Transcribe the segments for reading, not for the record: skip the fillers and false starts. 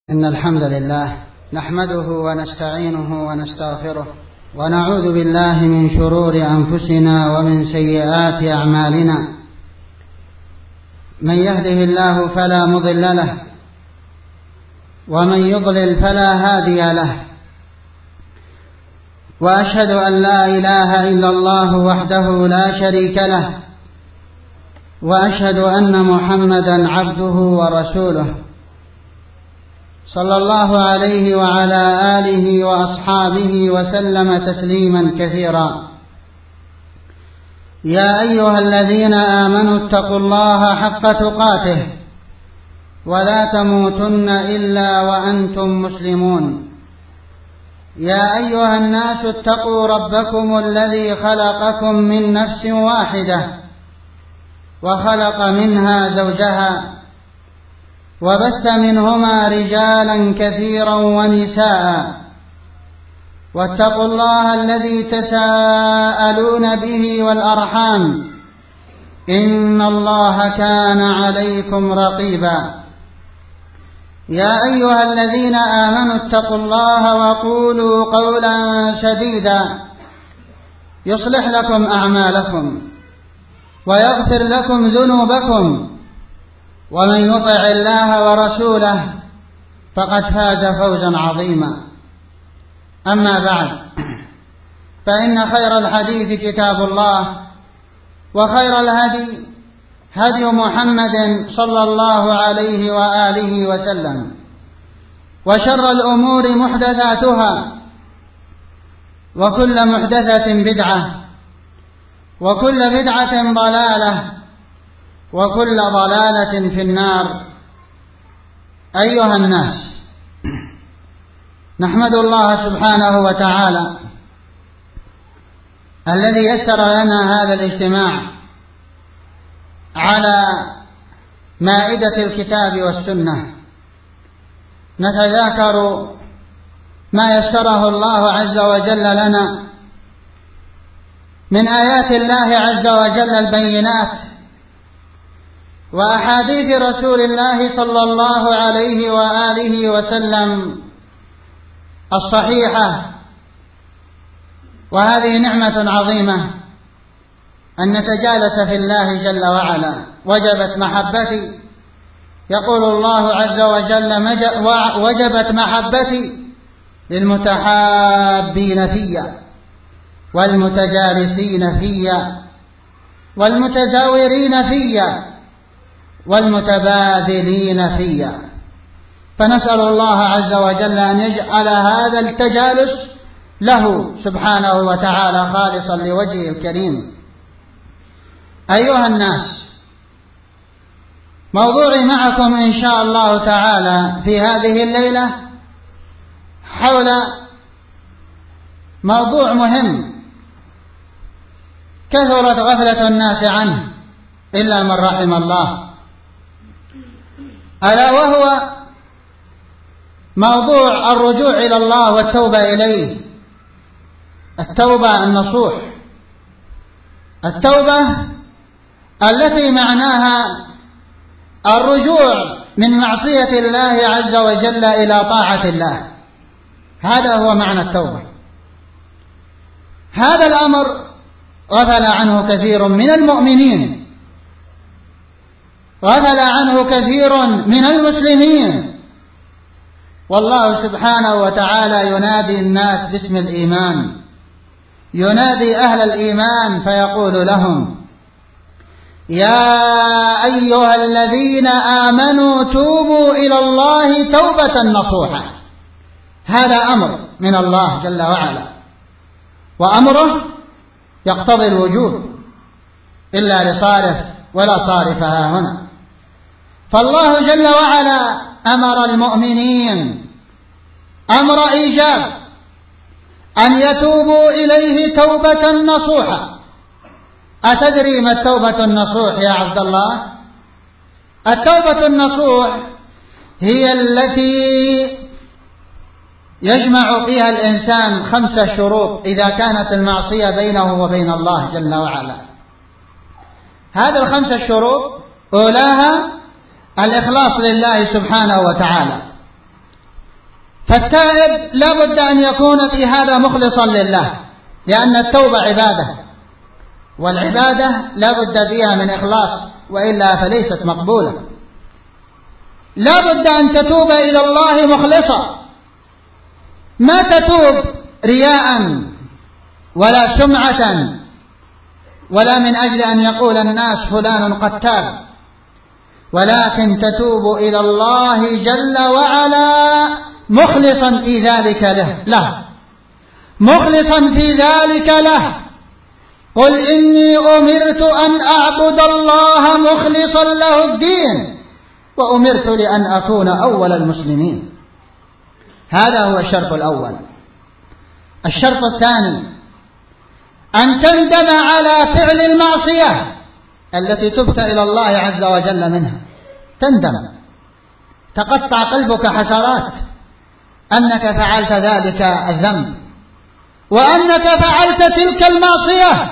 إن الحمد لله نحمده ونستعينه ونستغفره ونعوذ بالله من شرور أنفسنا ومن سيئات أعمالنا. من يهده الله فلا مضل له ومن يضلل فلا هادي له، وأشهد أن لا إله إلا الله وحده لا شريك له، وأشهد أن محمدا عبده ورسوله صلى الله عليه وعلى آله وأصحابه وسلم تسليما كثيرا. يا أيها الذين آمنوا اتقوا الله حق تقاته ولا تموتن إلا وأنتم مسلمون. يا أيها الناس اتقوا ربكم الذي خلقكم من نفس واحدة وخلق منها زوجها وبث منهما رجالا كثيرا ونساء، واتقوا الله الذي تساءلون به والأرحام إن الله كان عليكم رقيبا. يا أيها الذين آمنوا اتقوا الله وقولوا قولا سديدا يصلح لكم أعمالكم ويغفر لكم ذنوبكم، ومن يطع الله ورسوله فقد فاز فوزا عظيما. أما بعد، فإن خير الحديث كتاب الله، وخير الهدي هدي محمد صلى الله عليه وآله وسلم، وشر الأمور محدثاتها، وكل محدثة بدعة، وكل بدعة ضلالة، وكل ضلالة في النار. أيها الناس، نحمد الله سبحانه وتعالى الذي يسر لنا هذا الاجتماع على مائدة الكتاب والسنة، نتذاكر ما يسره الله عز وجل لنا من آيات الله عز وجل البينات، وأحاديث رسول الله صلى الله عليه وآله وسلم الصحيحة. وهذه نعمة عظيمة أن نتجالس في الله جل وعلا. وجبت محبتي، يقول الله عز وجل: وجبت محبتي للمتحابين فيا والمتجالسين فيا والمتزاورين فيا والمتبادلين فيا. فنسأل الله عز وجل أن يجعل هذا التجالس له سبحانه وتعالى خالصا لوجهه الكريم. أيها الناس، موضوعي معكم إن شاء الله تعالى في هذه الليلة حول موضوع مهم كثرت غفلة الناس عنه إلا من رحم الله، ألا وهو موضوع الرجوع إلى الله والتوبة إليه. التوبة النصوح، التوبة التي معناها الرجوع من معصية الله عز وجل إلى طاعة الله. هذا هو معنى التوبة. هذا الأمر غفل عنه كثير من المؤمنين، غفل عنه كثير من المسلمين. والله سبحانه وتعالى ينادي الناس باسم الإيمان، ينادي أهل الإيمان فيقول لهم: يا أيها الذين آمنوا توبوا إلى الله توبة نصوحا. هذا أمر من الله جل وعلا، وأمره يقتضي الوجوب إلا لصارف ولا صارفها هنا. فالله جل وعلا أمر المؤمنين أمر إيجاب أن يتوبوا إليه توبة نصوحا. أتدري ما التوبة النصوح يا عبد الله؟ التوبة النصوح هي التي يجمع فيها الإنسان 5 شروط إذا كانت المعصية بينه وبين الله جل وعلا. هذه 5 شروط أولاها الإخلاص لله سبحانه وتعالى، فالتائب لا بد أن يكون في هذا مخلصا لله، لأن التوبة عبادة، والعبادة لا بد فيها من إخلاص، وإلا فليست مقبولة. لا بد أن تتوب إلى الله مخلصا، ما تتوب رياء ولا سمعة ولا من أجل أن يقول الناس فلان قد تاب، ولكن تتوب إلى الله جل وعلا مخلصا في ذلك له، مخلصا في ذلك له. قل إني أمرت أن أعبد الله مخلصا له الدين وأمرت لأن أكون أول المسلمين. هذا هو الشرط الأول. الشرط الثاني أن تندم على فعل المعصية التي تبت إلى الله عز وجل منها، تندم، تقطع قلبك حسرات أنك فعلت ذلك الذنب وأنك فعلت تلك المعصية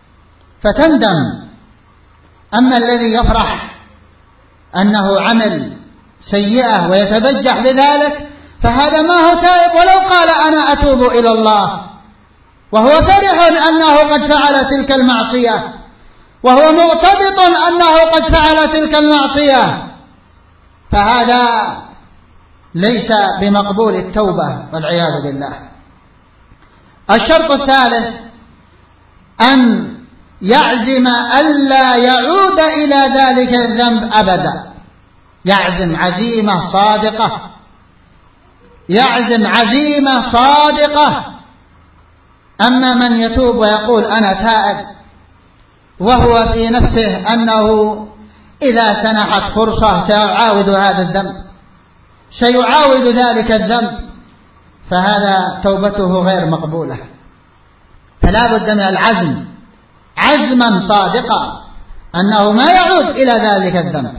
فتندم. أما الذي يفرح أنه عمل سيئة ويتبجح بذلك فهذا ما هو تائب، ولو قال أنا أتوب إلى الله وهو فرح أنه قد فعل تلك المعصية وهو معتبط أنه قد فعل تلك المعصية، فهذا ليس بمقبول التوبة والعياذ بالله. الشرط الثالث أن يعزم ألا يعود إلى ذلك الذنب أبدا، يعزم عزيمة صادقة، يعزم عزيمة صادقة. أما من يتوب ويقول أنا تائب وهو في نفسه أنه إذا سنحت فرصة سيعاود هذا الذنب، سيعاود ذلك الذنب، فهذا توبته غير مقبولة. فلا بد من العزم، عزما صادقا أنه ما يعود إلى ذلك الذنب.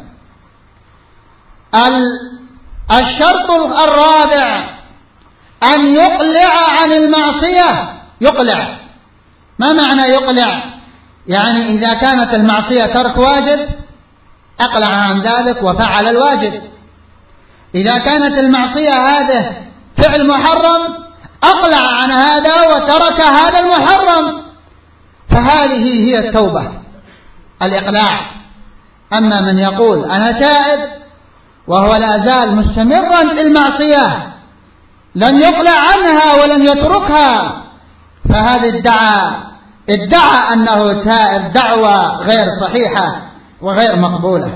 الشرط الرابع أن يقلع عن المعصية. يقلع، ما معنى يقلع؟ يعني إذا كانت المعصية ترك واجب أقلع عن ذلك وفعل الواجب، إذا كانت المعصية هذا فعل محرم أقلع عن هذا وترك هذا المحرم، فهذه هي التوبة، الإقلاع. أما من يقول أنا تائب وهو لا زال مستمرا في المعصية لم يقلع عنها ولم يتركها، فهذا ادعى أنه تائب دعوة غير صحيحة وغير مقبولة.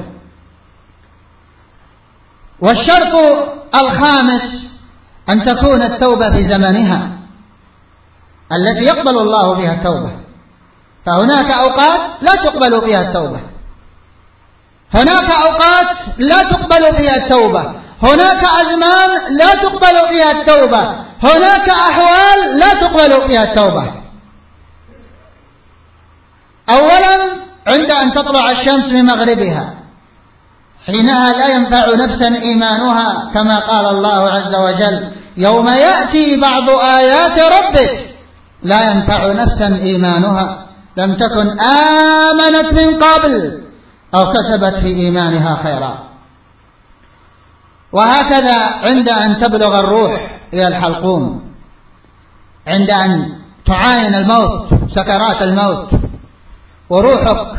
والشرط الخامس أن تكون التوبة في زمنها التي يقبل الله فيها التوبة، فهناك أوقات لا تقبل فيها التوبة، هناك أوقات لا تقبل فيها التوبة، هناك أزمان لا تقبل فيها التوبة، هناك أحوال لا تقبل فيها التوبة. أولا عند أن تطلع الشمس من مغربها، حينها لا ينفع نفسا إيمانها كما قال الله عز وجل يوم يأتي بعض آيات ربك لا ينفع نفسا إيمانها لم تكن آمنت من قبل أو كسبت في إيمانها خيرا. وهكذا عند أن تبلغ الروح إلى الحلقوم، عند أن تعاين الموت، سكرات الموت، وروحك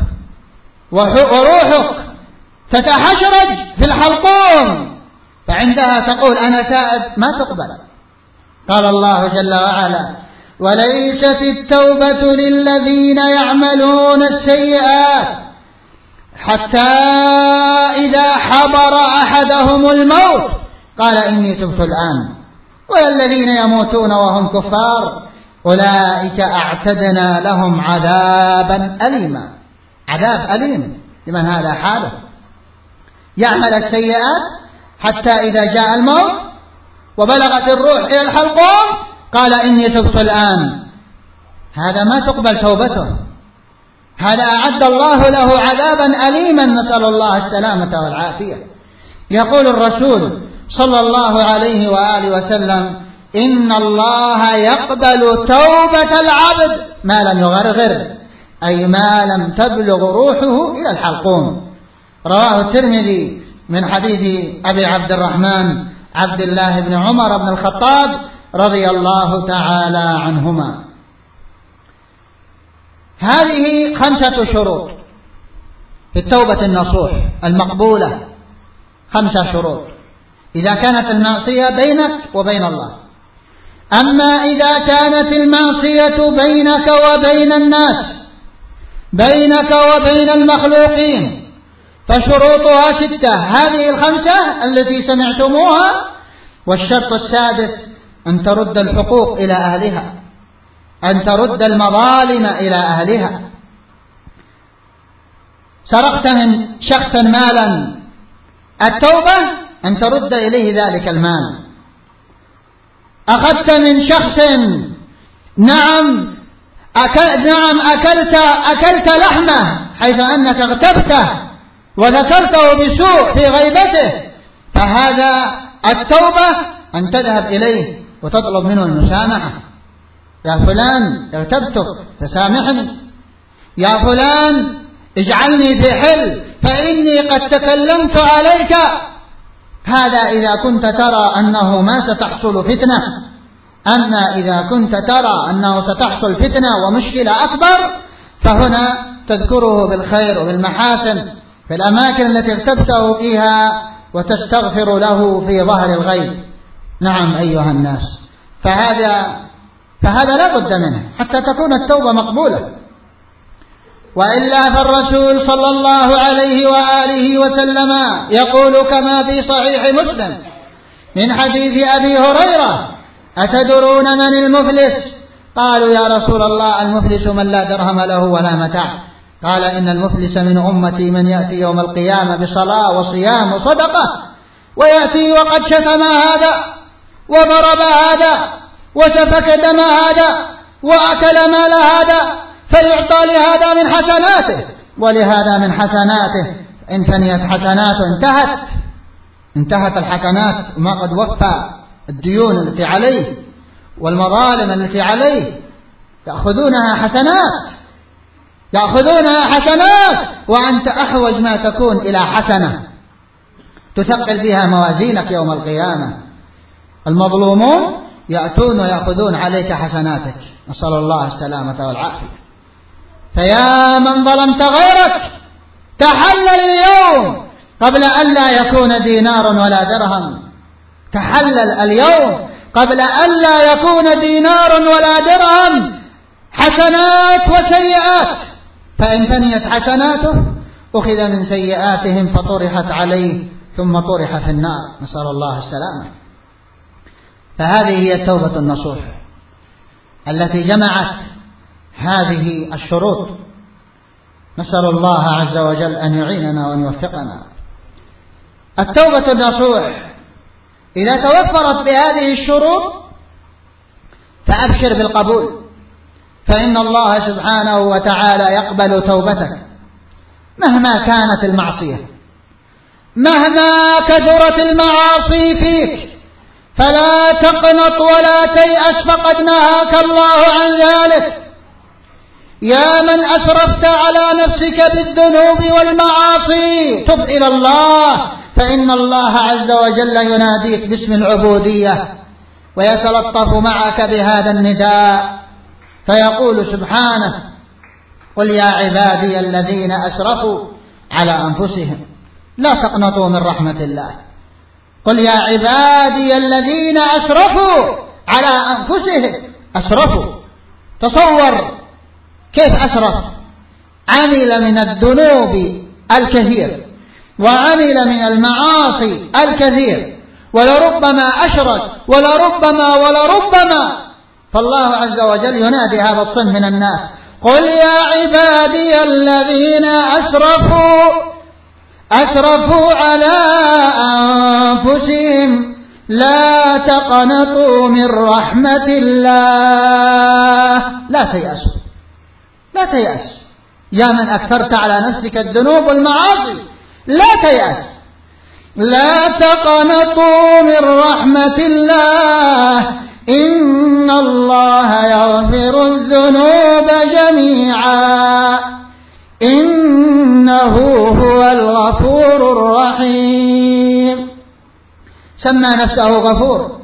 تتحشرج في الحلقوم، فعندها تقول أنا تائب، ما تقبل. قال الله جل وعلا وليست التوبة للذين يعملون السيئات حتى إذا حضر أحدهم الموت قال إني تبت الآن، والذين يموتون وهم كفار أولئك أعتدنا لهم عذابا أليما. عذاب أليم لمن هذا حاله، يعمل السيئات حتى إذا جاء الموت وبلغت الروح إلى الحلقوم قال إني تبت الآن، هذا ما تقبل توبته، هذا أعد الله له عذابا أليما، نسأل الله السلامة والعافية. يقول الرسول صلى الله عليه وآله وسلم إن الله يقبل توبة العبد ما لم يغرغر، أي ما لم تبلغ روحه إلى الحلقوم. رواه الترمذي من حديث أبي عبد الرحمن عبد الله بن عمر بن الخطاب رضي الله تعالى عنهما. هذه 5 شروط في التوبة النصوح المقبولة، 5 شروط إذا كانت المعصية بينك وبين الله. أما إذا كانت المعصية بينك وبين الناس، بينك وبين المخلوقين، فشروطها 6. هذه 5 التي سمعتموها. والشرط السادس أن ترد الحقوق إلى أهلها، أن ترد المظالم إلى أهلها. سرقت من شخص مالا، التوبة أن ترد إليه ذلك المال. أخذت من شخص أكلت لحمه حيث أنك اغتبته وذكرته بسوء في غيبته، فهذا التوبة أن تذهب إليه وتطلب منه المسامحة. يا فلان اغتبتك فسامحني، يا فلان اجعلني في حل فإني قد تكلمت عليك. هذا إذا كنت ترى أنه ما ستحصل فتنة. أما إذا كنت ترى أنه ستحصل فتنة ومشكلة أكبر، فهنا تذكره بالخير وبالمحاسن في الأماكن التي اغتبته فيها وتستغفر له في ظهر الغيب. نعم أيها الناس، فهذا لا بد منه حتى تكون التوبة مقبولة. وإلا فالرسول صلى الله عليه وآله وسلم يقول كما في صحيح مسلم من حديث أبي هريرة: أتدرون من المفلس؟ قالوا يا رسول الله المفلس من لا درهم له ولا متاع. قال إن المفلس من أمتي من يأتي يوم القيامة بصلاة وصيام وصدقة، ويأتي وقد شتم هذا وضرب هذا وسفك دم هذا وأكل مال هذا، فيعطى لهذا من حسناته ولهذا من حسناته. إن فنيت حسناته انتهت الحسنات، ما قد وفى الديون التي عليه والمظالم التي عليه، يأخذونها حسنات، وأنت أحوج ما تكون إلى حسنة تثقل بها موازينك يوم القيامة. المظلومون يأتون ويأخذون عليك حسناتك، نسأل الله السلامة والعافية. فيا من ظلمت غيرك تحلل اليوم قبل أن لا يكون دينار ولا درهم. تحلل اليوم قبل أن لا يكون دينار ولا درهم، حسنات وسيئات. فإن فنيت حسناته أخذ من سيئاتهم فطرحت عليه ثم طرح في النار، نسأل الله السلامة. فهذه هي التوبة النصوح التي جمعت هذه الشروط. نسأل الله عز وجل أن يعيننا وأن يوفقنا. التوبة النصوح إذا توفرت بهذه الشروط فأبشر بالقبول، فإن الله سبحانه وتعالى يقبل توبتك مهما كانت المعصية، مهما كثرت المعاصي فيك، فلا تقنط ولا تيأس، فقد نهاك الله عن ذلك. يا من أسرفت على نفسك بالذنوب والمعاصي، تب إلى الله، فإن الله عز وجل يناديك باسم العبودية ويتلطف معك بهذا النداء، فيقول سبحانه: قل يا عبادي الذين أسرفوا على أنفسهم لا تقنطوا من رحمة الله. قل يا عبادي الذين أسرفوا على أنفسهم. أسرفوا، تصور كيف أسرف، عمل من الذنوب الكثير وعمل من المعاصي الكثير، ولربما أشرك ولربما، فالله عز وجل ينادي هذا الصنف من الناس: قل يا عبادي الذين أسرفوا على أنفسهم لا تقنطوا من رحمة الله. لا تيأس يا من أكثرت على نفسك الذنوب والمعاصي، لا تيأس، لا تقنطوا من رحمة الله، إن الله يغفر الذنوب جميعا إنه هو الغفور الرحيم. سمى نفسه غفور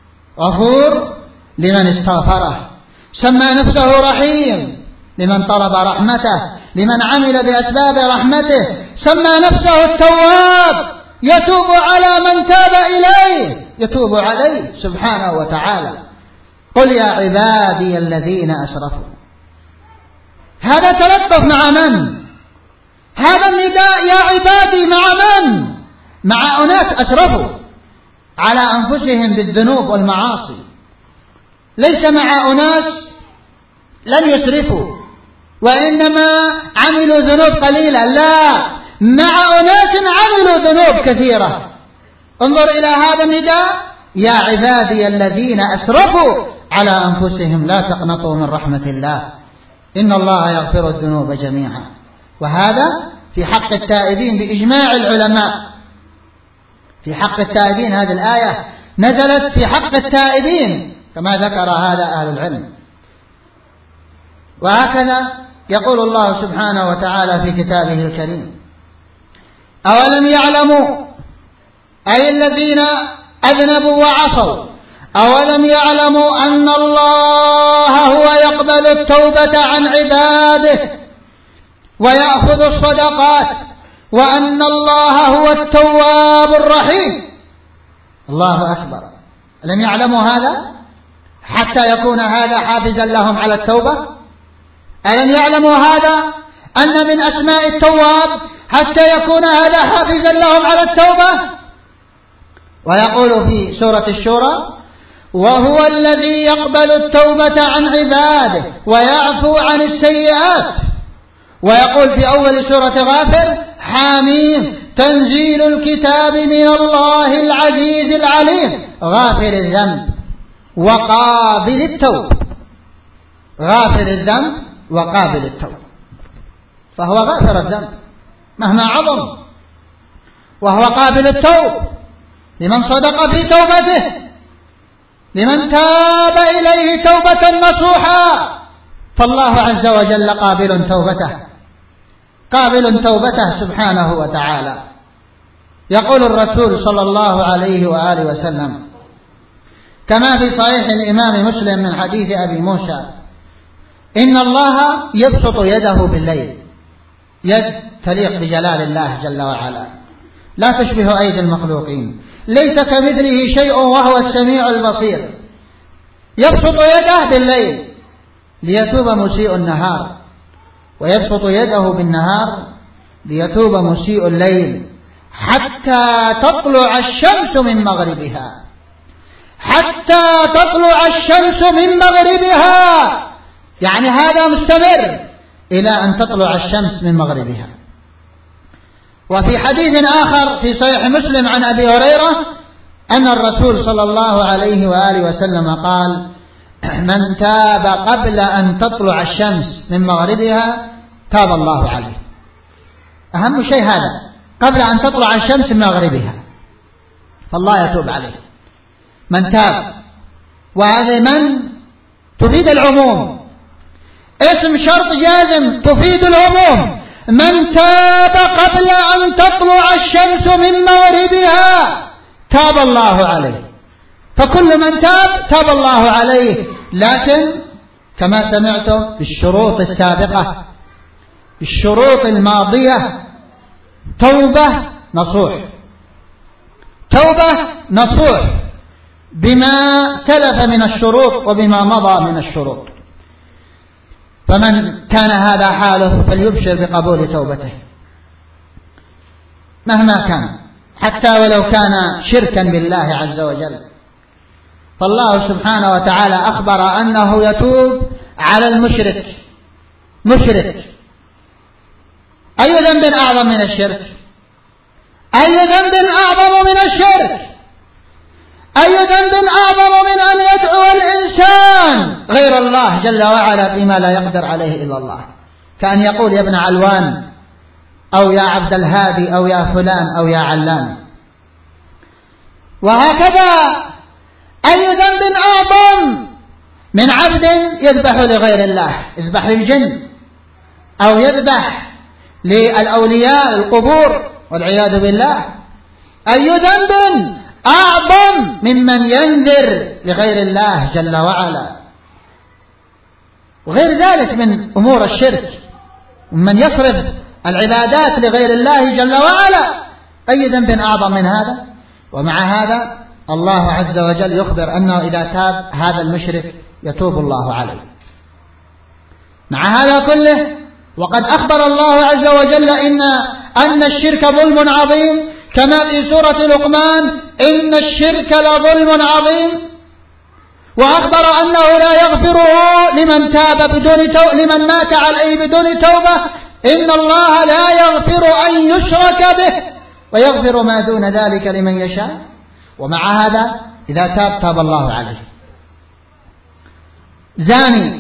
لمن استغفره، سمى نفسه رحيم لمن طلب رحمته، لمن عمل بأسباب رحمته، سمى نفسه التواب يتوب على من تاب إليه، يتوب عليه سبحانه وتعالى. قل يا عبادي الذين أسرفوا. هذا تلطف مع من؟ هذا النداء يا عبادي مع من؟ مع أناس أسرفوا على أنفسهم بالذنوب والمعاصي، ليس مع أناس لم يسرفوا وإنما عملوا ذنوب قليلة، لا، مع أناس عملوا ذنوب كثيرة. انظر إلى هذا النداء: يا عبادي الذين أسرفوا على أنفسهم لا تقنطوا من رحمة الله إن الله يغفر الذنوب جميعا. وهذا في حق التائبين بإجماع العلماء، في حق التائبين. هذه الآية نزلت في حق التائبين كما ذكر هذا أهل العلم. وهكذا يقول الله سبحانه وتعالى في كتابه الكريم: أولم يعلموا، أي الذين أذنبوا وعصوا، أولم يعلموا أن الله هو يقبل التوبة عن عباده ويأخذ الصدقات وأن الله هو التواب الرحيم. الله أكبر. ألم يعلموا هذا حتى يكون هذا حافزا لهم على التوبة؟ ألم يعلموا هذا أن من أسماء التواب حتى يكون هذا حافزا لهم على التوبة؟ ويقول في سورة الشورى: وهو الذي يقبل التوبة عن عباده ويعفو عن السيئات. ويقول في أول سورة غافر: حاميم تنزيل الكتاب من الله العزيز العليم غافر الذنب وقابل التوب. غافر الذنب وقابل التوب، فهو غافر الذنب مهما عظم، وهو قابل التوب لمن صدق في توبته، لمن تاب إليه توبة نصوحا، فالله عز وجل قابل توبته، قابل توبته سبحانه وتعالى. يقول الرسول صلى الله عليه وآله وسلم كما في صحيح الإمام مسلم من حديث أبي موسى: إن الله يبسط يده بالليل، يد تليق بجلال الله جل وعلا لا تشبه أيدي المخلوقين، ليس كمثله شيء وهو السميع البصير. يبسط يده بالليل ليتوب مسيء النهار، ويبسط يده بالنهار ليتوب مسيء الليل، حتى تطلع الشمس من مغربها، حتى تطلع الشمس من مغربها، يعني هذا مستمر إلى أن تطلع الشمس من مغربها. وفي حديث آخر في صحيح مسلم عن أبي هريرة أن الرسول صلى الله عليه وآله وسلم قال: من تاب قبل أن تطلع الشمس من مغربها تاب الله عليه. أهم شيء هذا، قبل أن تطلع الشمس من مغربها فالله يتوب عليه. من تاب، وهذا من تفيد العموم، اسم شرط جازم تفيد العموم. من تاب قبل أن تطلع الشمس من مغربها تاب الله عليه، فكل من تاب تاب الله عليه، لكن كما سمعتم بالشروط السابقة، بالشروط الماضية: توبة نصوح، توبة نصوح بما سلف من الشروط وبما مضى من الشروط. فمن كان هذا حاله فليبشر بقبول توبته مهما كان، حتى ولو كان شركا بالله عز وجل. فالله سبحانه وتعالى أخبر أنه يتوب على المشرك. مشرك، أي ذنب أعظم من الشرك؟ أي ذنب أعظم من الشرك؟ أي ذنب أعظم من أن يدعو الإنسان غير الله جل وعلا فيما لا يقدر عليه إلا الله، كأن يقول: يا ابن علوان، أو يا عبد الهادي، أو يا فلان، أو يا علان. وهكذا أي ذنب أعظم من عبد يذبح لغير الله، يذبح للجن أو يذبح للأولياء القبور والعياذ بالله. أي ذنب أعظم ممن ينذر لغير الله جل وعلا، وغير ذلك من أمور الشرك، من يصرف العبادات لغير الله جل وعلا، أي ذنب أعظم من هذا؟ ومع هذا الله عز وجل يخبر أنه إذا تاب هذا المشرك يتوب الله عليه. مع هذا كله وقد أخبر الله عز وجل أن الشرك ظلم عظيم، كما في سورة لقمان إن الشرك لظلم عظيم، وأخبر أنه لا يغفره لمن تاب لمن مات عليه بدون توبة، إن الله لا يغفر أن يشرك به ويغفر ما دون ذلك لمن يشاء. ومع هذا إذا تاب الله عليه. زاني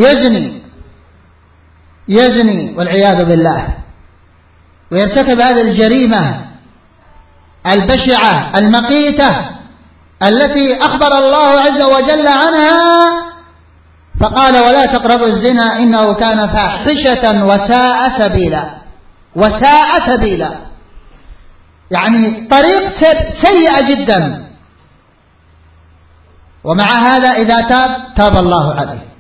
يزني والعياذ بالله ويرتكب هذه الجريمة البشعة المقيتة التي أخبر الله عز وجل عنها، فقال ولا تقربوا الزنا إنه كان فاحشة وساء سبيلا، يعني طريق سيئة جدا. ومع هذا إذا تاب الله عليه.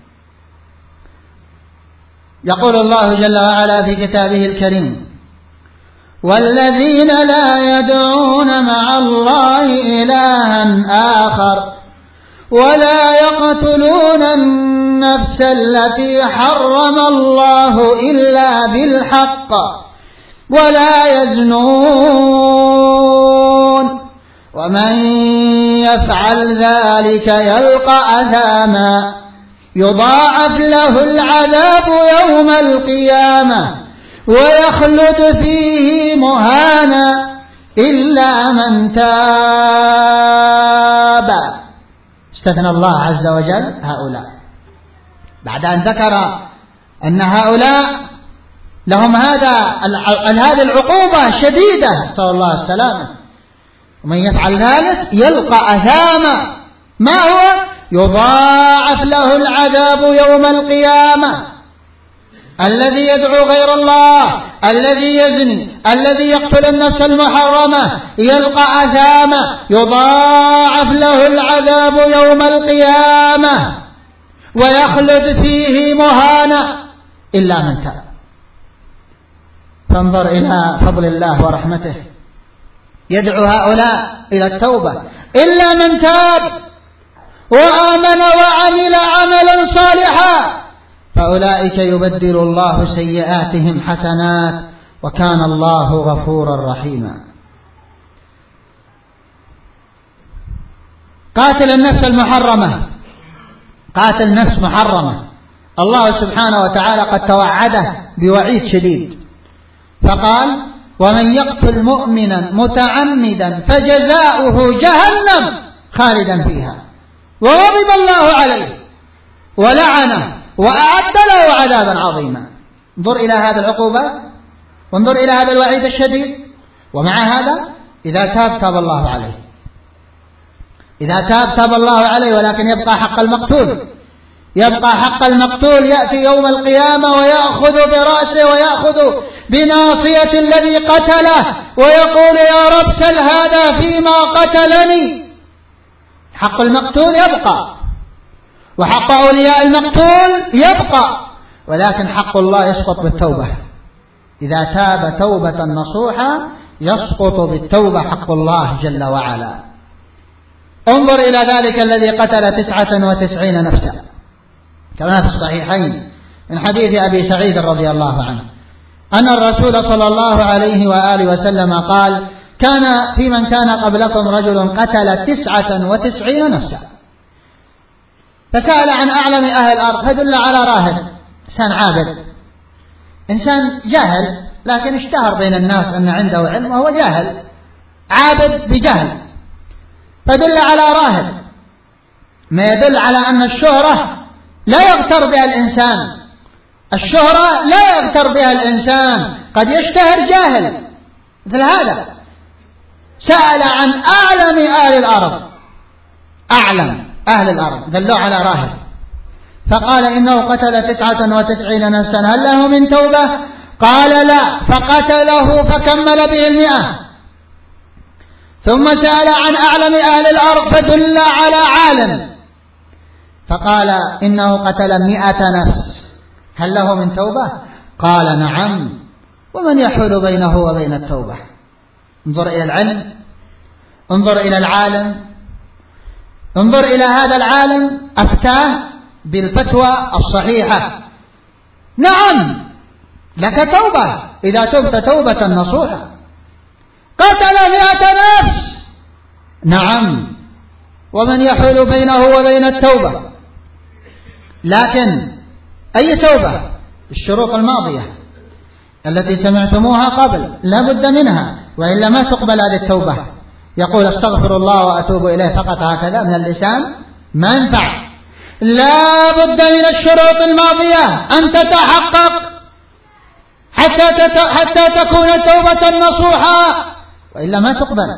يقول الله جل وعلا في كتابه الكريم والذين لا يدعون مع الله إلها آخر ولا يقتلون النفس التي حرم الله إلا بالحق ولا يزنون ومن يفعل ذلك يلقى أثاما يضاعف له العذاب يوم القيامة ويخلد فيه مهانا إلا من تاب. استثنى الله عز وجل هؤلاء بعد أن ذكر أن هؤلاء لهم هذه العقوبة شديدة، نسأل الله السلامة. ومن يفعل ذلك يلقى أثاما، ما هو؟ يضاعف له العذاب يوم القيامة. الذي يدعو غير الله، الذي يزني، الذي يقتل النفس المحرمة يلقى أثاما يضاعف له العذاب يوم القيامة ويخلد فيه مهانا إلا من تاب. فانظر إلى فضل الله ورحمته، يدعو هؤلاء إلى التوبة إلا من تاب وآمن وعمل عملا صالحا فأولئك يبدل الله سيئاتهم حسنات وكان الله غفورا رحيما. قاتل النفس المحرمة، قاتل نفس محرمة، الله سبحانه وتعالى قد توعده بوعيد شديد، فقال ومن يقتل مؤمنا متعمدا فجزاؤه جهنم خالدا فيها وغضب الله عليه ولعنه وأعد له عذابا عظيما. انظر إلى هذا العقوبة وانظر إلى هذا الوعيد الشديد. ومع هذا إذا تاب الله عليه، إذا تاب الله عليه، ولكن يبقى حق المقتول، يبقى حق المقتول. يأتي يوم القيامة ويأخذ برأسه ويأخذ بناصية الذي قتله ويقول يا رب سل هذا فيما قتلني. حق المقتول يبقى وحق أولياء المقتول يبقى، ولكن حق الله يسقط بالتوبة. إذا تاب توبة نصوحا يسقط بالتوبة حق الله جل وعلا. انظر إلى ذلك الذي قتل 99 نفسا كما في الصحيحين من حديث أبي سعيد رضي الله عنه أن الرسول صلى الله عليه وآله وسلم قال كان في من كان قبلكم رجل قتل 99 نفسا فسأل عن أعلم أهل الأرض فدل على راهب، إنسان عابد، إنسان جاهل لكن اشتهر بين الناس أن عنده علم وهو جاهل عابد بجهل، فدل على راهب، ما يدل على أن الشهرة لا يغتر بها الإنسان، الشهرة لا يغتر بها الإنسان، قد يشتهر جاهل مثل هذا. سأل عن أعلم أهل الأرض، أعلم أهل الأرض، دلوا على راهب، فقال إنه قتل 99 نفسا هل له من توبة؟ قال لا، فقتله فكمل به 100. ثم سأل عن أعلم أهل الأرض فدل على عالم فقال إنه قتل 100 نفس، هل له من توبة؟ قال نعم، ومن يحول بينه وبين التوبة؟ انظر إلى العلم، انظر إلى العالم، انظر إلى هذا العالم أفتاه بالفتوى الصحيحة. نعم لك توبة إذا تبت توبة نصوحة. قتل 100 نفس، نعم، ومن يحول بينه وبين التوبة؟ لكن أي توبة؟ الشروط الماضية التي سمعتموها قبل لا بد منها، وإلا ما تقبل هذه التوبة. يقول استغفر الله وأتوب إليه فقط هكذا من اللسان ما ينفع، لا بد من الشروط الماضية أن تتحقق حتى تكون توبة نصوحا، وإلا ما تقبل.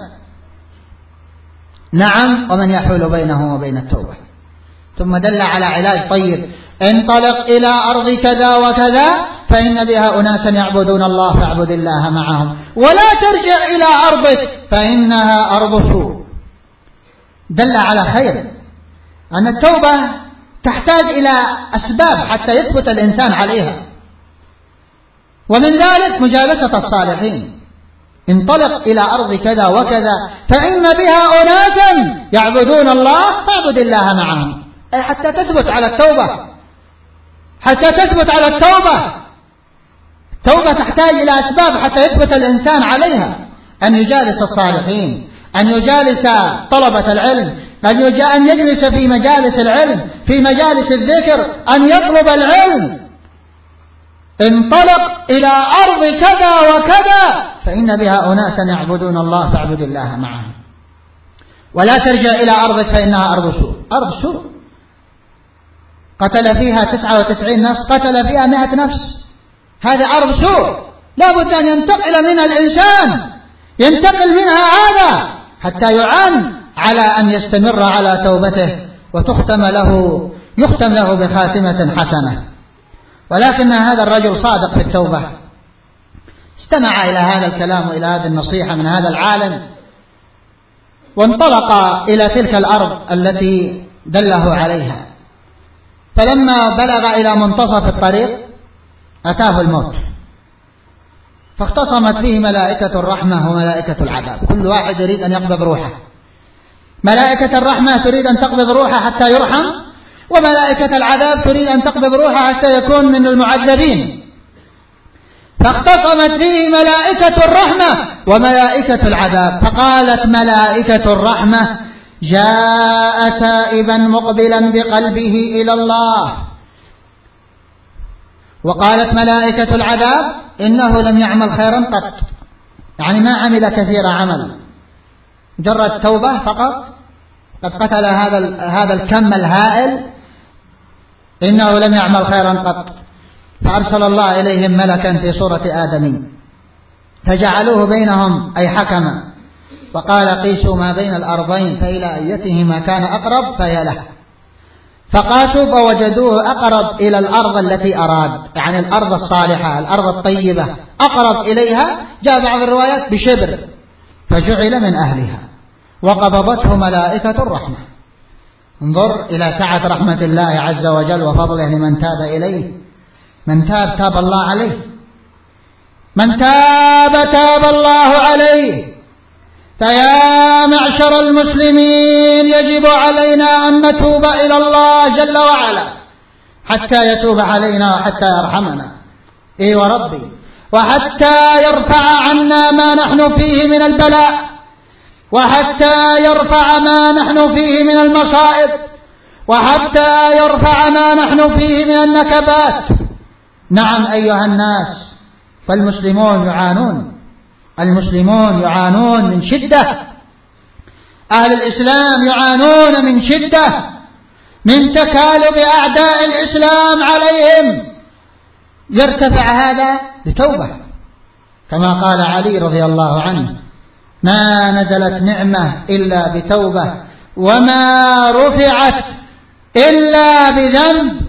نعم، ومن يحول بينه وبين التوبة. ثم دل على علاج طيب: انطلق إلى أرض كذا وكذا فإن بها أناسا يعبدون الله فاعبد الله معهم، ولا ترجع إلى أرضك فإنها أرض سوء. دل على خير، أن التوبة تحتاج إلى أسباب حتى يثبت الإنسان عليها، ومن ذلك مجالسة الصالحين. انطلق إلى أرض كذا وكذا فإن بها أناسا يعبدون الله فاعبد الله معهم، أي حتى تثبت على التوبة، حتى تثبت على التوبة. التوبة تحتاج إلى أسباب حتى يثبت الإنسان عليها: أن يجالس الصالحين، أن يجالس طلبة العلم، أن يجلس في مجالس العلم، في مجالس الذكر، أن يطلب العلم. انطلق إلى أرض كذا وكذا فإن بها أناسا يعبدون الله فاعبد الله معهم، ولا ترجع إلى أرضك فإنها أرض سوء. أرض سوء قتل فيها 99 نفس، قتل فيها 100 نفس، هذا أرض سوء لا بد أن ينتقل منها الإنسان، ينتقل منها هذا حتى يعان على أن يستمر على توبته يختم له بخاتمة حسنة. ولكن هذا الرجل صادق في التوبة، استمع إلى هذا الكلام وإلى هذه النصيحة من هذا العالم، وانطلق إلى تلك الأرض التي دله عليها. فلما بلغ إلى منتصف الطريق أتاه الموت، فاختصمت فيه ملائكة الرحمة وملائكة العذاب، كل واحد يريد أن يقبض روحه. ملائكة الرحمة تريد أن تقبض روحه حتى يرحم، وملائكة العذاب تريد أن تقبض روحه حتى يكون من المعذبين. فاختصمت فيه ملائكة الرحمة وملائكة العذاب، فقالت ملائكة الرحمة: جاء تائبا مقبلا بقلبه إلى الله. وقالت ملائكة العذاب: إنه لم يعمل خيرا قط، يعني ما عمل كثير عمل، جرد توبة فقط، قد قتل هذا الكم الهائل، إنه لم يعمل خيرا قط. فأرسل الله إليهم ملكا في صورة آدمي فجعلوه بينهم أي حكما، وقال: قيسوا ما بين الأرضين فإلى أيتهما كان أقرب فهي له. فقاسوا فوجدوه أقرب إلى الأرض التي أراد، يعني الأرض الصالحة، الأرض الطيبة، أقرب إليها، جاء بعض الروايات بشبر، فجعل من أهلها، وقبضته ملائكة الرحمة. انظر إلى سعة رحمة الله عز وجل وفضله لمن تاب إليه. من تاب الله عليه، من تاب الله عليه. فيا معشر المسلمين، يجب علينا أن نتوب إلى الله جل وعلا حتى يتوب علينا وحتى يرحمنا، إي وربي، وحتى يرفع عنا ما نحن فيه من البلاء، وحتى يرفع ما نحن فيه من المصائب، وحتى يرفع ما نحن فيه من النكبات. نعم أيها الناس، فالمسلمون يعانون، المسلمون يعانون من شدة، أهل الإسلام يعانون من شدة من تكالب أعداء الإسلام عليهم. يرتفع هذا بتوبة، كما قال علي رضي الله عنه: ما نزلت نعمة إلا بتوبة، وما رفعت إلا بذنب،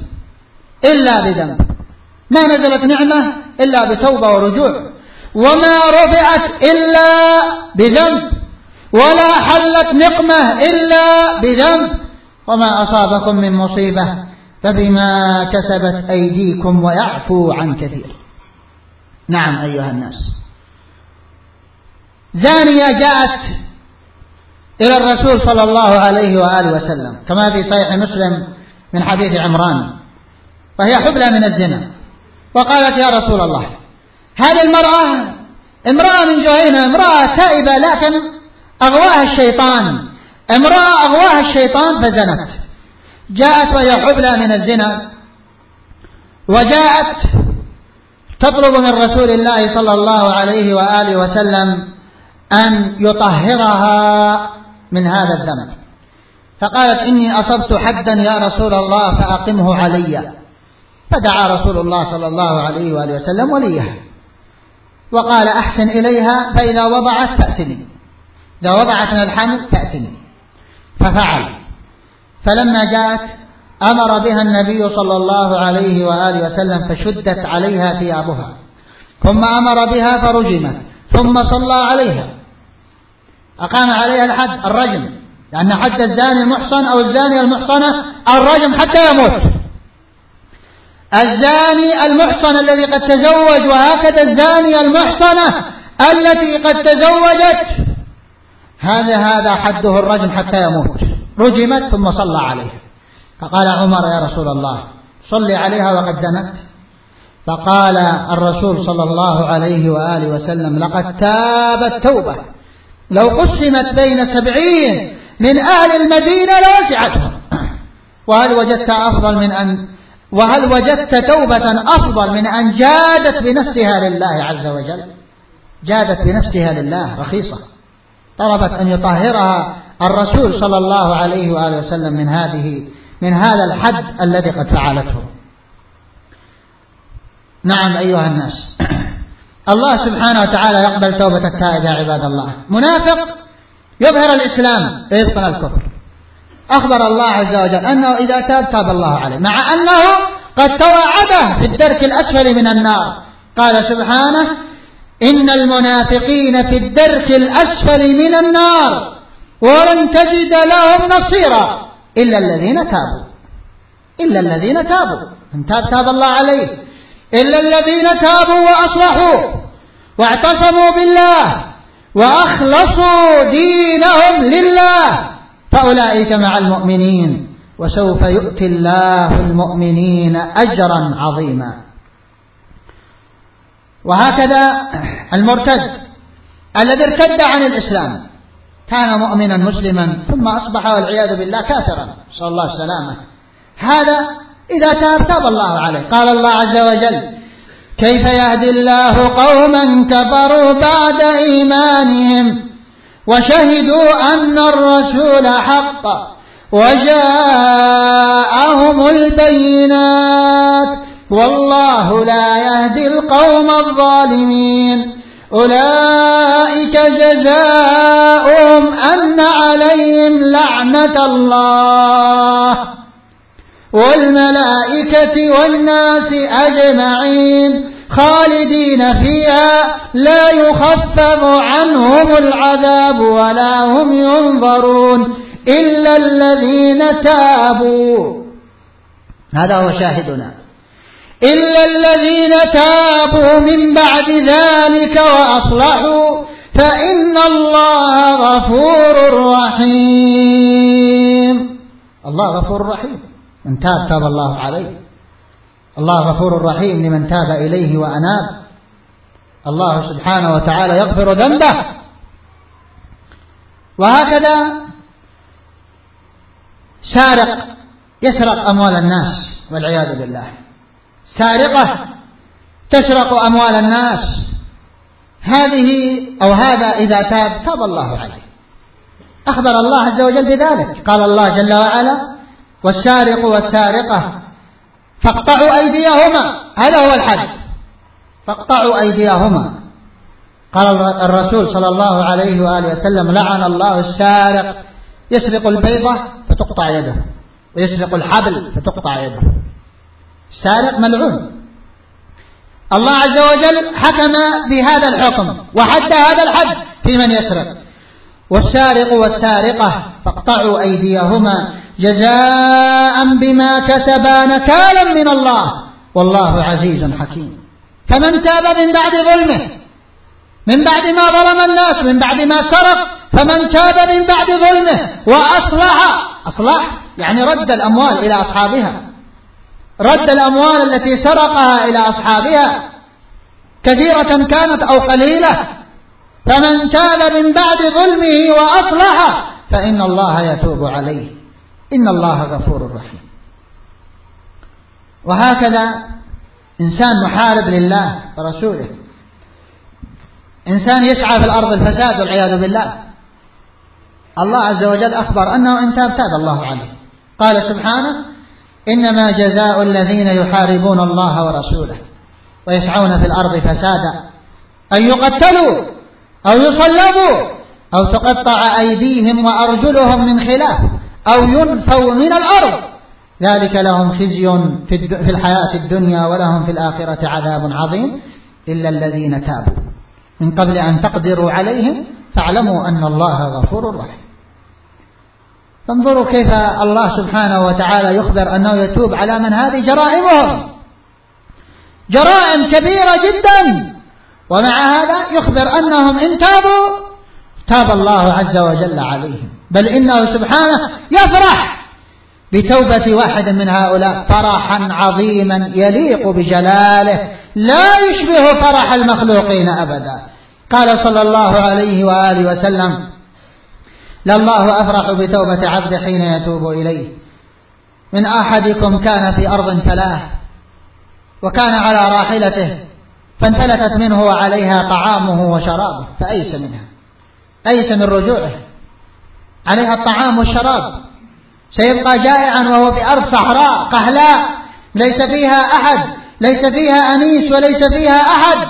ما نزلت نعمة إلا بتوبة ورجوع، وما رفعت إلا بذنب، ولا حلت نقمة إلا بذنب، وما أصابكم من مصيبة فبما كسبت أيديكم ويعفو عن كثير. نعم أيها الناس، زانية جاءت إلى الرسول صلى الله عليه وآله وسلم كما في صحيح مسلم من حديث عمران، وهي حبلى من الزنا، وقالت يا رسول الله هذه المرأة امرأة من جهينة، امرأة تائبة لكن أغواها الشيطان، امرأة أغواها الشيطان فزنت. جاءت وهي حبلى من الزنا، وجاءت تطلب من رسول الله صلى الله عليه وآله وسلم أن يطهرها من هذا الذنب، فقالت إني أصبت حدا يا رسول الله فأقمه علي. فدعا رسول الله صلى الله عليه وآله وسلم وليها وقال أحسن إليها، فإذا وضعت فأتني، إذا وضعت من الحمل فأتني. ففعل، فلما جاءت أمر بها النبي صلى الله عليه وآله وسلم فشدت عليها ثيابها، ثم أمر بها فرجمت، ثم صلى عليها، أقام عليها الحد الرجم، لأن حد الزاني المحصن أو الزانية المحصنة الرجم حتى يموت. الزاني المحصن الذي قد تزوج، وهكذا الزانية المحصنة التي قد تزوجت، هذا حده الرجم حتى يموت. رجمت ثم صلى عليها. فقال عمر يا رسول الله صلي عليها وقد زنت. فقال الرسول صلى الله عليه وآله وسلم لقد تابت توبة لو قسمت بين 70 من أهل المدينة لوسعتهم. وهل وجدت توبة أفضل من أن جادت بنفسها لله عز وجل؟ جادت بنفسها لله رخيصة، طلبت أن يطهرها الرسول صلى الله عليه وآله وسلم من هذا الحد الذي قد فعلته. نعم أيها الناس، الله سبحانه وتعالى يقبل توبة التائب يا عباد الله. منافق يظهر الإسلام ويبطن الكفر، أخبر الله عز وجل أنه إذا تاب الله عليه، مع أنه قد توعده في الدرك الأسفل من النار. قال سبحانه إن المنافقين في الدرك الأسفل من النار ولن تجد لهم نصيرا إلا الذين تابوا. من تاب الله عليه، إلا الذين تابوا وأصلحوا واعتصموا بالله وأخلصوا دينهم لله فأولئك مع المؤمنين وسوف يؤتي الله المؤمنين أجرا عظيما. وهكذا المرتد الذي ارتد عن الإسلام، كان مؤمنا مسلما ثم أصبح والعياذ بالله كافرا، نسأل الله السلامة، هذا إذا تاب الله عليه. قال الله عز وجل كيف يهدي الله قوما كفروا بعد إيمانهم وشهدوا أن الرسول حق وجاءهم البينات والله لا يهدي القوم الظالمين. أولئك جزاؤهم أن عليهم لعنة الله والملائكة والناس أجمعين خالدين فيها لا يخفف عنهم العذاب ولا هم ينظرون إلا الذين تابوا. هذا هو شاهدنا، إلا الذين تابوا من بعد ذلك وأصلحوا فإن الله غفور رحيم. الله غفور رحيم، من تاب الله عليه. الله غفور رحيم لمن تاب إليه وأناب. الله سبحانه وتعالى يغفر ذنبه. وهكذا سارق يسرق أموال الناس والعياذ بالله، سارقة تسرق أموال الناس، هذا إذا تاب الله عليه. أخبر الله عز وجل بذلك، قال الله جل وعلا والسارق والسارقة فاقطعوا أيديهما، هذا هو الحد، فاقطعوا أيديهما. قال الرسول صلى الله عليه وآله وسلم لعن الله السارق يسرق البيضة فتقطع يده ويسرق الحبل فتقطع يده. السارق ملعون. الله عز وجل حكم بهذا الحكم وحد هذا الحد في من يسرق، والسارق والسارقة فاقطعوا أيديهما جزاء بما كسبا نكالا من الله والله عزيز حكيم. فمن تاب من بعد ظلمه، من بعد ما ظلم الناس، من بعد ما سرق، فمن تاب من بعد ظلمه أصلح يعني رد الأموال إلى أصحابها، رد الأموال التي سرقها إلى أصحابها كثيرة كانت أو قليلة. فمن تاب من بعد ظلمه وأصلح فإن الله يتوب عليه إن الله غفور رحيم. وهكذا إنسان محارب لله ورسوله، إنسان يسعى في الأرض الفساد والعياذ بالله، الله عز وجل أخبر أنه إن تاب تاب الله عليه. قال سبحانه: إنما جزاء الذين يحاربون الله ورسوله ويسعون في الأرض فسادا أن يقتلوا أو يصلبوا أو تقطع أيديهم وأرجلهم من خلاف أو ينفوا من الأرض ذلك لهم خزي في الحياة الدنيا ولهم في الآخرة عذاب عظيم إلا الذين تابوا من قبل أن تقدروا عليهم فاعلموا أن الله غفور رحيم. فانظروا كيف الله سبحانه وتعالى يخبر أنه يتوب على من هذه جرائمهم، جرائم كبيرة جدا، ومع هذا يخبر أنهم إن تابوا تاب الله عز وجل عليهم، بل إنه سبحانه يفرح بتوبة واحد من هؤلاء فرحا عظيما يليق بجلاله لا يشبه فرح المخلوقين أبدا. قال صلى الله عليه وآله وسلم: لله أفرح بتوبة عبد حين يتوب إليه من أحدكم كان في أرض فلاة وكان على راحلته فانفلتت منه وعليها طعامه وشرابه فأيس منها، أيس من رجوعه، عليها الطعام والشراب، سيبقى جائعا وهو في أرض صحراء قهلاء ليس فيها أحد، ليس فيها أنيس وليس فيها أحد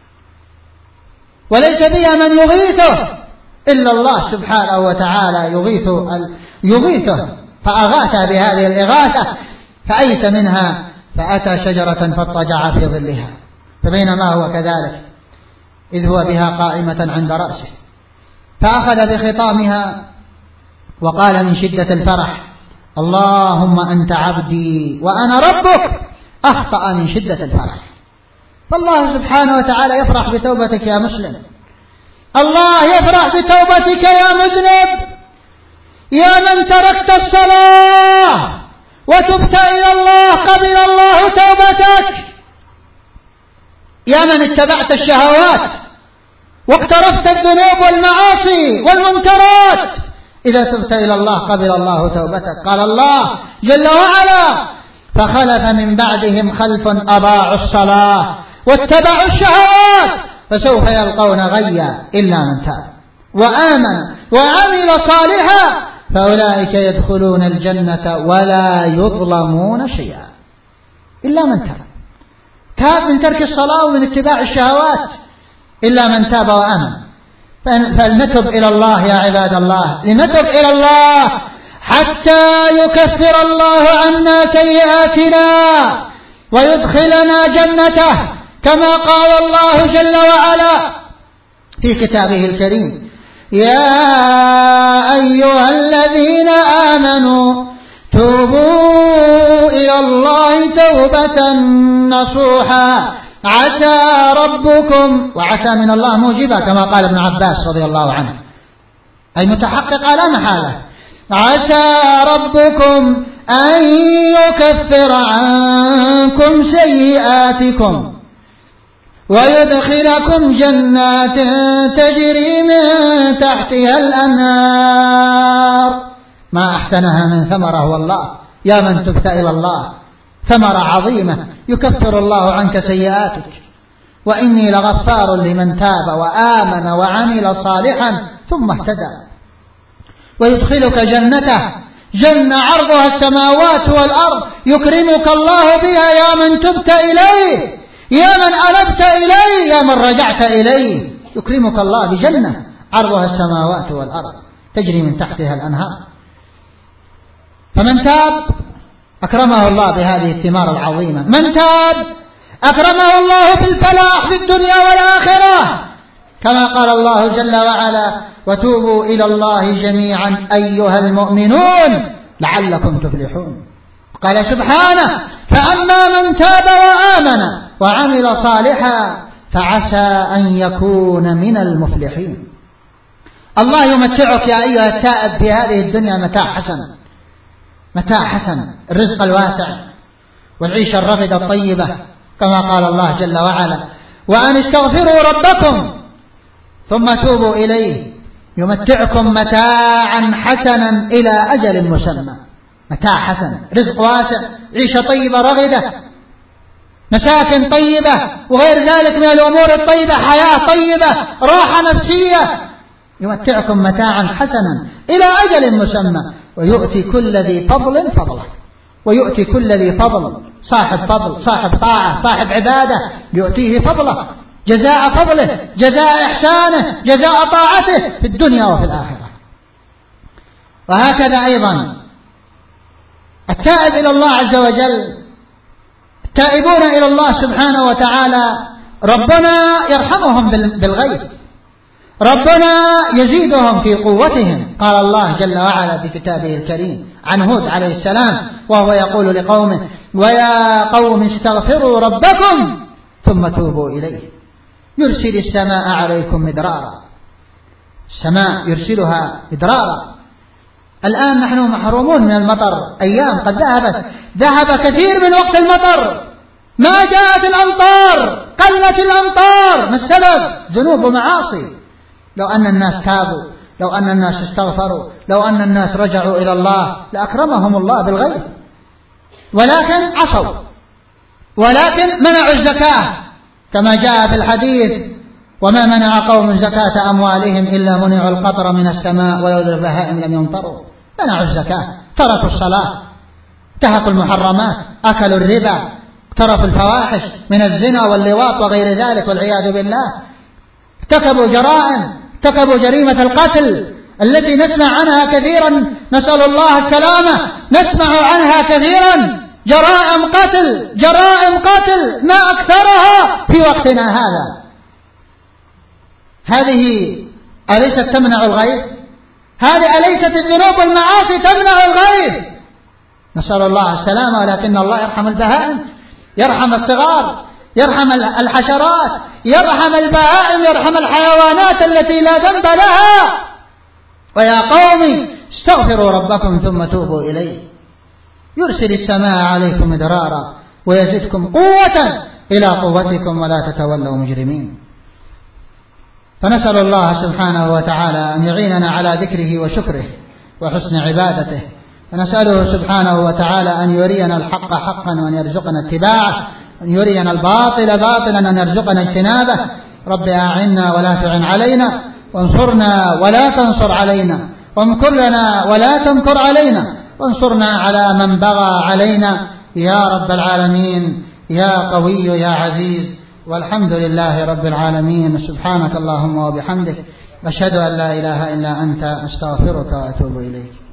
وليس فيها من يغيثه إلا الله سبحانه وتعالى يغيثه فأغاث بهذه الإغاثة فأيس منها فأتى شجرة فاضطجع في ظلها فبينما هو كذلك إذ هو بها قائمة عند رأسه فأخذ بخطامها وقال من شدة الفرح: اللهم أنت عبدي وأنا ربك. أخطأ من شدة الفرح. فالله سبحانه وتعالى يفرح بتوبتك يا مسلم، الله يفرح بتوبتك يا مذنب، يا من تركت الصلاة وتبت إلى الله قبل الله توبتك، يا من اتبعت الشهوات واقترفت الذنوب والمعاصي والمنكرات، إذا تبت إلى الله قبل الله توبتك. قال الله جل وعلا: فخلف من بعدهم خلف أضاعوا الصلاة واتبعوا الشهوات فسوف يلقون غيا إلا من تاب وآمن وعمل صالحا فأولئك يدخلون الجنة ولا يظلمون شيئا إلا من تاب من ترك الصلاة ومن اتباع الشهوات إلا من تاب وآمن. فلنتب إلى الله يا عباد الله، لنتب إلى الله حتى يكفر الله عنا سيئاتنا ويدخلنا جنته كما قال الله جل وعلا في كتابه الكريم: يا أيها الذين آمنوا توبوا إلى الله توبة نصوحا عسى ربكم، وعسى من الله موجبة كما قال ابن عباس رضي الله عنه، أي متحقق لا محالة، عسى ربكم أن يكفر عنكم سيئاتكم ويدخلكم جنات تجري من تحتها الأنهار. ما أحسنها من ثمرة والله، يا من تبت إلى الله ثمرة عظيمة يكفر الله عنك سيئاتك. وإني لغفار لمن تاب وآمن وعمل صالحا ثم اهتدى ويدخلك جنته، جنة عرضها السماوات والأرض يكرمك الله بها يا من تبت إليه، يا من أنبت إليه، يا من رجعت إليه، يكرمك الله بجنة عرضها السماوات والأرض تجري من تحتها الأنهار. فمن تاب أكرمه الله بهذه الثمار العظيمة، من تاب أكرمه الله بالفلاح في الدنيا والآخرة، كما قال الله جل وعلا: وتوبوا إلى الله جميعا أيها المؤمنون لعلكم تفلحون. قال سبحانه: فأما من تاب وآمن وعمل صالحا فعسى أن يكون من المفلحين. الله يمتعك يا أيها التائب في هذه الدنيا متاع حسن، الرزق الواسع والعيشة الرغدة الطيبة، كما قال الله جل وعلا: وأن استغفروا ربكم ثم توبوا إليه يمتعكم متاعا حسنا إلى أجل مسمى. متاع حسن، رزق واسع، عيشة طيبة رغدة، مساكن طيبة، وغير ذلك من الأمور الطيبة، حياة طيبة، راحة نفسية، يمتعكم متاعا حسنا إلى أجل مسمى، ويؤتي كل ذي فضل فضله، ويؤتي كل ذي فضل، صاحب فضل، صاحب طاعة، صاحب عبادة، يؤتيه فضله، جزاء فضله، جزاء إحسانه، جزاء طاعته في الدنيا وفي الآخرة. وهكذا أيضا التائب إلى الله عز وجل، التائبون إلى الله سبحانه وتعالى ربنا يرحمهم بالغيب، ربنا يزيدهم في قوتهم. قال الله جل وعلا في كتابه الكريم عن هود عليه السلام وهو يقول لقومه: ويا قوم استغفروا ربكم ثم توبوا إليه يرسل السماء عليكم مدرارا. السماء يرسلها مدرارا. الآن نحن محرومون من المطر، أيام قد ذهب كثير من وقت المطر، ما جاءت الأمطار، قلت الأمطار. ما السبب؟ ذنوب ومعاصي. لو أن الناس تابوا، لو أن الناس استغفروا، لو أن الناس رجعوا إلى الله لأكرمهم الله بالغيب، ولكن عصوا، ولكن منعوا الزكاة كما جاء في الحديث: وما منع قوم زكاة أموالهم إلا منعوا القطر من السماء ولولا البهائم لم يمطروا. منعوا الزكاة، تركوا الصلاة، انتهكوا المحرمات، أكلوا الربا، اقترفوا الفواحش من الزنا واللواط وغير ذلك والعياذ بالله، ارتكبوا جرائم، ارتكبوا جريمة القتل التي نسمع عنها كثيرا، نسأل الله السلامة، نسمع عنها كثيرا، جرائم قتل ما أكثرها في وقتنا هذا. هذه أليست تمنع الغيث؟ هذه أليست الذنوب والمعاصي تمنع الغيث؟ نسأل الله السلامة. ولكن الله يرحم البهائم، يرحم الصغار، يرحم الحشرات، يرحم البهائم، يرحم الحيوانات التي لا ذنب لها. ويا قوم استغفروا ربكم ثم توبوا إليه يرسل السماء عليكم مدرارا ويزدكم قوة إلى قوتكم ولا تتولوا مجرمين. فنسأل الله سبحانه وتعالى أن يعيننا على ذكره وشكره وحسن عبادته، ونسأله سبحانه وتعالى أن يرينا الحق حقا وأن يرزقنا اتباعه، أن يرينا الباطل باطلا وأن يرزقنا اجتنابه. رب أعنا ولا تعن علينا، وانصرنا ولا تنصر علينا، وامكر لنا ولا تمكر علينا، وانصرنا على من بغى علينا يا رب العالمين يا قوي يا عزيز. والحمد لله رب العالمين. سبحانك اللهم وبحمدك، أشهد أن لا إله إلا أنت، أستغفرك وأتوب إليك.